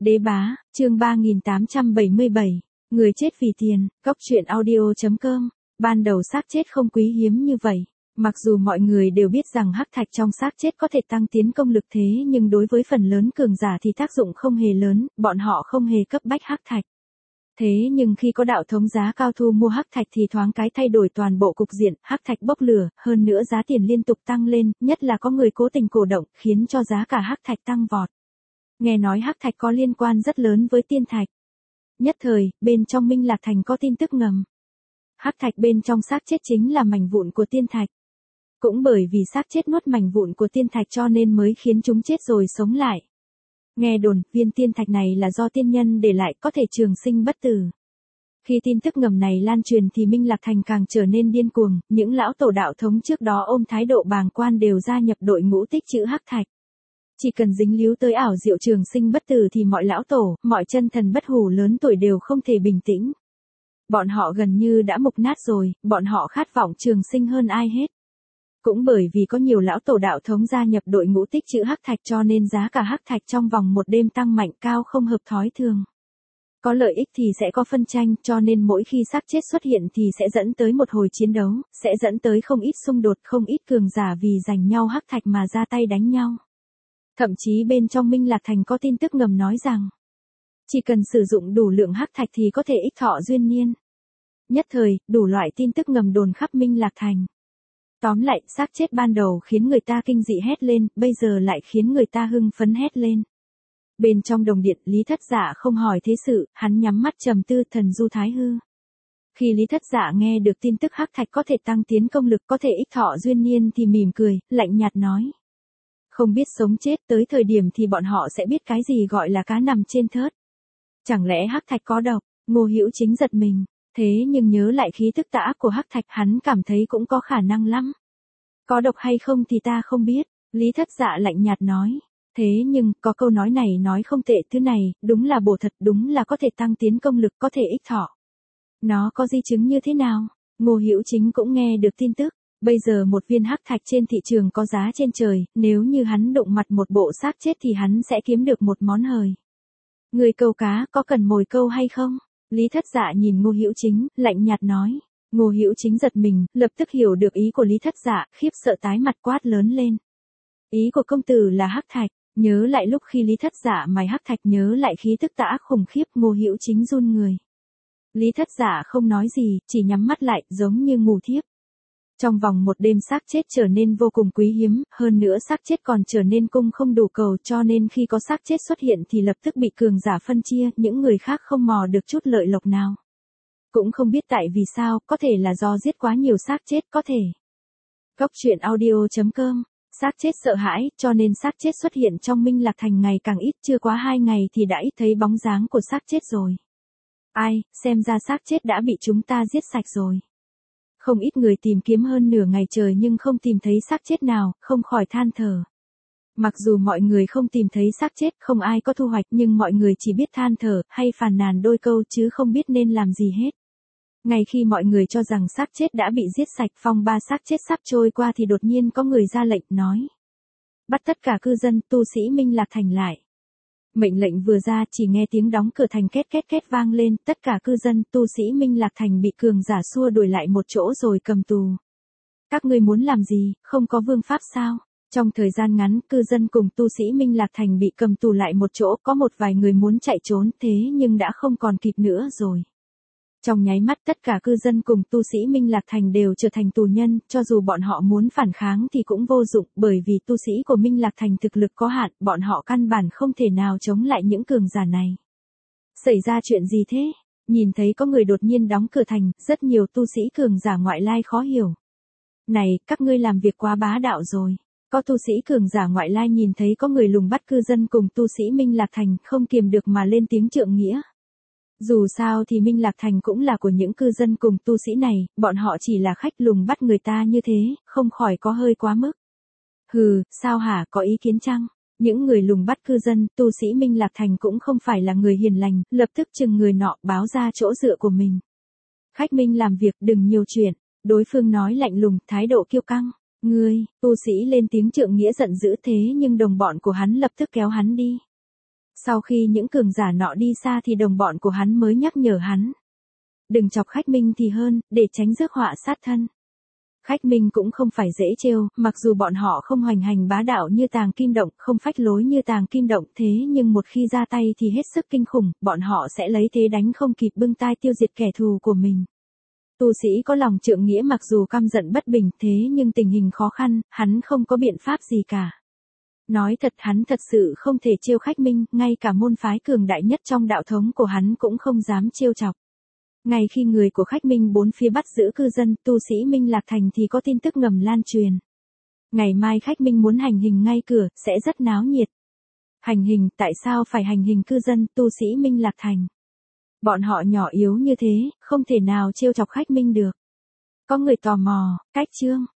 Đế bá, chương 3877, người chết vì tiền, Cốc truyện audio.com, ban đầu xác chết không quý hiếm như vậy. Mặc dù mọi người đều biết rằng hắc thạch trong xác chết có thể tăng tiến công lực thế nhưng đối với phần lớn cường giả thì tác dụng không hề lớn, bọn họ không hề cấp bách hắc thạch. Thế nhưng khi có đạo thống giá cao thu mua hắc thạch thì thoáng cái thay đổi toàn bộ cục diện, hắc thạch bốc lửa, hơn nữa giá tiền liên tục tăng lên, nhất là có người cố tình cổ động, khiến cho giá cả hắc thạch tăng vọt. Nghe nói hắc thạch có liên quan rất lớn với tiên thạch. Nhất thời, bên trong Minh Lạc Thành có tin tức ngầm. Hắc thạch bên trong xác chết chính là mảnh vụn của tiên thạch. Cũng bởi vì xác chết nuốt mảnh vụn của tiên thạch cho nên mới khiến chúng chết rồi sống lại. Nghe đồn, viên tiên thạch này là do tiên nhân để lại có thể trường sinh bất tử. Khi tin tức ngầm này lan truyền thì Minh Lạc Thành càng trở nên điên cuồng, những lão tổ đạo thống trước đó ôm thái độ bàng quan đều gia nhập đội ngũ tích trữ hắc thạch. Chỉ cần dính líu tới ảo diệu trường sinh bất tử thì mọi lão tổ, mọi chân thần bất hủ lớn tuổi đều không thể bình tĩnh. Bọn họ gần như đã mục nát rồi, bọn họ khát vọng trường sinh hơn ai hết. Cũng bởi vì có nhiều lão tổ đạo thống gia nhập đội ngũ tích trữ hắc thạch cho nên giá cả hắc thạch trong vòng một đêm tăng mạnh cao không hợp thói thường. Có lợi ích thì sẽ có phân tranh, cho nên mỗi khi xác chết xuất hiện thì sẽ dẫn tới một hồi chiến đấu, sẽ dẫn tới không ít xung đột, không ít cường giả vì giành nhau hắc thạch mà ra tay đánh nhau. Thậm chí bên trong Minh Lạc Thành có tin tức ngầm nói rằng, chỉ cần sử dụng đủ lượng hắc thạch thì có thể ích thọ duyên niên. Nhất thời, đủ loại tin tức ngầm đồn khắp Minh Lạc Thành. Tóm lại, xác chết ban đầu khiến người ta kinh dị hét lên, bây giờ lại khiến người ta hưng phấn hét lên. Bên trong đồng điện, Lý Thất Dạ không hỏi thế sự, hắn nhắm mắt trầm tư thần du thái hư. Khi Lý Thất Dạ nghe được tin tức hắc thạch có thể tăng tiến công lực có thể ích thọ duyên niên thì mỉm cười, lạnh nhạt nói. Không biết sống chết tới thời điểm thì bọn họ sẽ biết cái gì gọi là cá nằm trên thớt. Chẳng lẽ hắc thạch có độc? Ngô Hữu Chính giật mình. Thế nhưng nhớ lại khí tức tà ác của hắc thạch hắn cảm thấy cũng có khả năng lắm. Có độc hay không thì ta không biết, Lý Thất Dạ lạnh nhạt nói. Thế nhưng, có câu nói này nói không tệ, thứ này, đúng là bổ thật, đúng là có thể tăng tiến công lực, có thể ích thọ. Nó có di chứng như thế nào? Ngô Hữu Chính cũng nghe được tin tức. Bây giờ một viên hắc thạch trên thị trường có giá trên trời, nếu như hắn đụng mặt một bộ xác chết thì hắn sẽ kiếm được một món hời. Người câu cá có cần mồi câu hay không? Lý Thất Dạ nhìn Ngô Hữu Chính, lạnh nhạt nói. Ngô Hữu Chính giật mình, lập tức hiểu được ý của Lý Thất Dạ, khiếp sợ tái mặt quát lớn lên. Ý của công tử là hắc thạch, nhớ lại lúc khi Lý Thất Dạ mài hắc thạch, nhớ lại khí tức tà ác khủng khiếp, Ngô Hữu Chính run người. Lý Thất Dạ không nói gì, chỉ nhắm mắt lại, giống như ngủ thiếp. Trong vòng một đêm xác chết trở nên vô cùng quý hiếm, hơn nữa xác chết còn trở nên cung không đủ cầu cho nên khi có xác chết xuất hiện thì lập tức bị cường giả phân chia, những người khác không mò được chút lợi lộc nào. Cũng không biết tại vì sao, có thể là do giết quá nhiều xác chết, có thể. Cốc truyện audio.com, xác chết sợ hãi, cho nên xác chết xuất hiện trong Minh Lạc Thành ngày càng ít, chưa quá 2 ngày thì đã ít thấy bóng dáng của xác chết rồi. Ai, xem ra xác chết đã bị chúng ta giết sạch rồi. Không ít người tìm kiếm hơn nửa ngày trời nhưng không tìm thấy xác chết nào, không khỏi than thở. Mặc dù mọi người không tìm thấy xác chết, không ai có thu hoạch nhưng mọi người chỉ biết than thở, hay phàn nàn đôi câu chứ không biết nên làm gì hết. Ngay khi mọi người cho rằng xác chết đã bị giết sạch, phong ba xác chết sắp trôi qua thì đột nhiên có người ra lệnh nói. Bắt tất cả cư dân, tu sĩ Minh Lạc Thành lại. Mệnh lệnh vừa ra chỉ nghe tiếng đóng cửa thành két két két vang lên, tất cả cư dân, tu sĩ Minh Lạc Thành bị cường giả xua đuổi lại một chỗ rồi cầm tù. Các ngươi muốn làm gì, không có vương pháp sao? Trong thời gian ngắn, cư dân cùng tu sĩ Minh Lạc Thành bị cầm tù lại một chỗ, có một vài người muốn chạy trốn thế nhưng đã không còn kịp nữa rồi. Trong nháy mắt tất cả cư dân cùng tu sĩ Minh Lạc Thành đều trở thành tù nhân, cho dù bọn họ muốn phản kháng thì cũng vô dụng, bởi vì tu sĩ của Minh Lạc Thành thực lực có hạn, bọn họ căn bản không thể nào chống lại những cường giả này. Xảy ra chuyện gì thế? Nhìn thấy có người đột nhiên đóng cửa thành, rất nhiều tu sĩ cường giả ngoại lai khó hiểu. Này, các ngươi làm việc quá bá đạo rồi. Có tu sĩ cường giả ngoại lai nhìn thấy có người lùng bắt cư dân cùng tu sĩ Minh Lạc Thành, không kiềm được mà lên tiếng trượng nghĩa. Dù sao thì Minh Lạc Thành cũng là của những cư dân cùng tu sĩ này, bọn họ chỉ là khách lùng bắt người ta như thế, không khỏi có hơi quá mức. Hừ, sao hả, có ý kiến chăng? Những người lùng bắt cư dân, tu sĩ Minh Lạc Thành cũng không phải là người hiền lành, lập tức chừng người nọ báo ra chỗ dựa của mình. Khách Minh làm việc đừng nhiều chuyện, đối phương nói lạnh lùng, thái độ kiêu căng. Ngươi, tu sĩ lên tiếng trượng nghĩa giận dữ thế nhưng đồng bọn của hắn lập tức kéo hắn đi. Sau khi những cường giả nọ đi xa thì đồng bọn của hắn mới nhắc nhở hắn. Đừng chọc khách Minh thì hơn, để tránh rước họa sát thân. Khách Minh cũng không phải dễ trêu, mặc dù bọn họ không hoành hành bá đạo như Tàng Kim Động, không phách lối như Tàng Kim Động, thế nhưng một khi ra tay thì hết sức kinh khủng, bọn họ sẽ lấy thế đánh không kịp bưng tai tiêu diệt kẻ thù của mình. Tu sĩ có lòng trượng nghĩa mặc dù căm giận bất bình, thế nhưng tình hình khó khăn, hắn không có biện pháp gì cả. Nói thật, hắn thật sự không thể trêu khách Minh, ngay cả môn phái cường đại nhất trong đạo thống của hắn cũng không dám trêu chọc. Ngay khi người của khách Minh bốn phía bắt giữ cư dân, tu sĩ Minh Lạc Thành thì có tin tức ngầm lan truyền. Ngày mai khách Minh muốn hành hình ngay cửa, sẽ rất náo nhiệt. Hành hình, tại sao phải hành hình cư dân, tu sĩ Minh Lạc Thành? Bọn họ nhỏ yếu như thế, không thể nào trêu chọc khách Minh được. Có người tò mò, cách chương.